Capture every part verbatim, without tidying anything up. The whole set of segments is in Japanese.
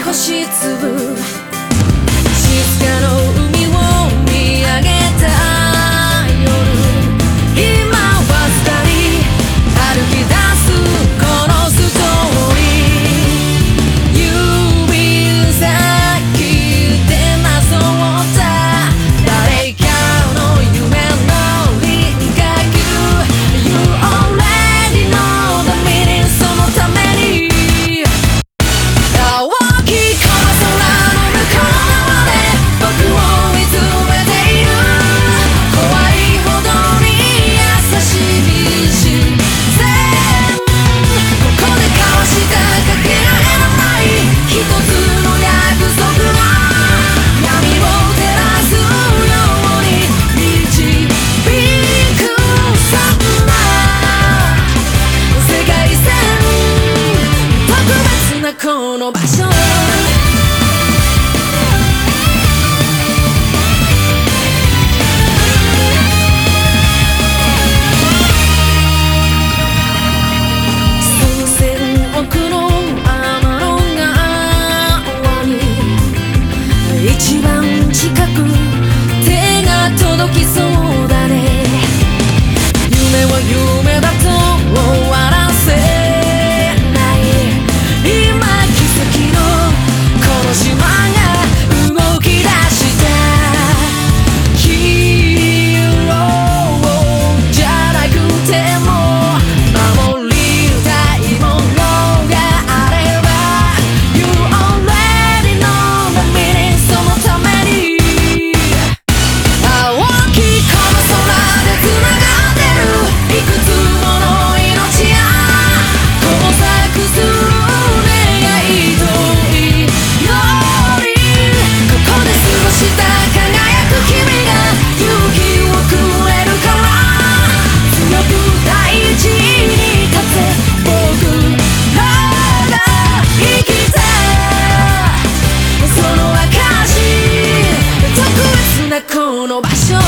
星粒静かの海を見上げた夜、今は二人歩き出すこのストーリー、指先でなぞった誰かの夢の輪郭、 You already know the meaning、 そのために大きいこの空の向こうで僕を見つめている、怖いほどに優しい視線、ここで交わしたかけがえのない一つの約束が闇を照らすように導く、そんな世界線、特別なこの場所、数千億の天の川に一番近く手が届きそうだね、夢は夢だと終わらせない、今奇跡のこの島が動き出した、ヒーローじゃなくても守りたいものがあれば You already know the meaning、 そのために大きいこの空で繋がってるいくつもの命や交錯する願いと祈り、ここで過ごした輝く君が勇気をくれるから、強く大事に立て僕らが生きたその証、特別なこの場所、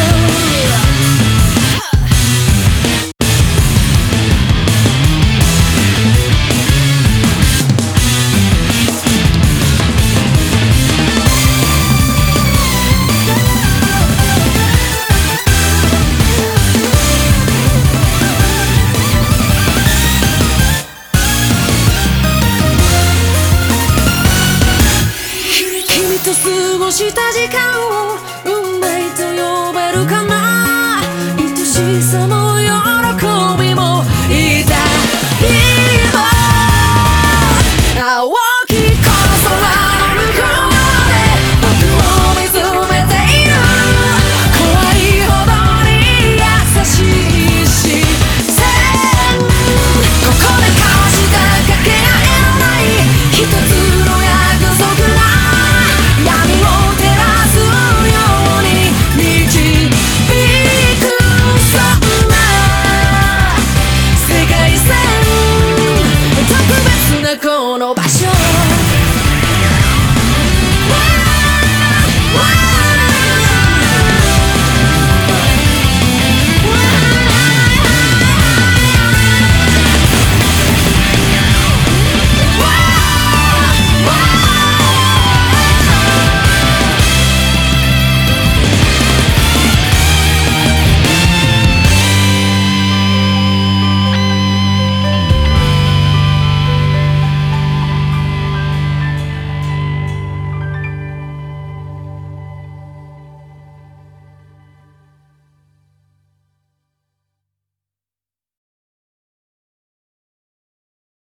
君と過ごした時間を運命と呼べるかな、愛しさ